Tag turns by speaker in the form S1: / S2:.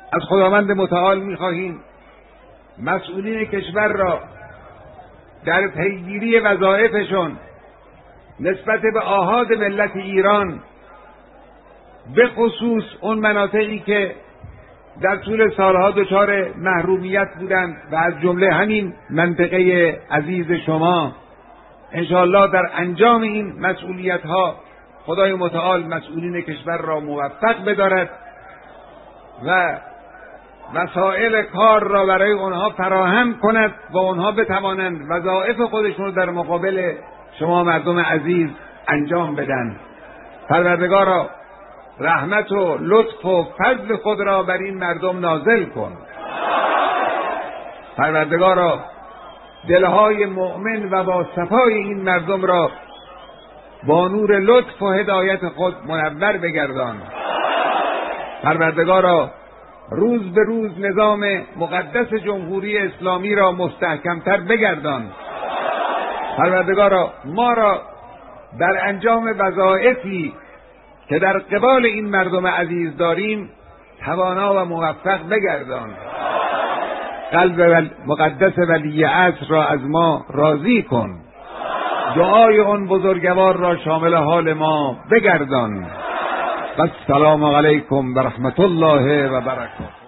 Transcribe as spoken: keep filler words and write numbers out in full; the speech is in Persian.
S1: از خداوند متعال می‌خواهیم مسئولین کشور را در پیگیری وظایفشون نسبت به آحاد ملت ایران، به خصوص اون مناطقی که در طول سالها دچار محرومیت بودند و از جمله همین منطقه عزیز شما، انشاءالله در انجام این مسئولیت‌ها خدای متعال مسئولین کشور را موفق بدارد و وسایل کار را برای اونها فراهم کند و اونها بتوانند وظایف خودشون رو در مقابل شما مردم عزیز انجام بدن. پروردگارا رحمت و لطف و فضل خود را بر این مردم نازل کن. پروردگارا دلهای مؤمن و با صفای این مردم را با نور لطف و هدایت خود منور بگردان. پروردگارا روز به روز نظام مقدس جمهوری اسلامی را مستحکمتر بگردان. پروردگارا ما را در انجام وظایفی که در قبال این مردم عزیز داریم توانا و موفق بگردان. قلب مقدس ولی عصر را از ما راضی کن. دعای آن بزرگوار را شامل حال ما بگردان. و السلام علیکم و رحمت الله و برکاته.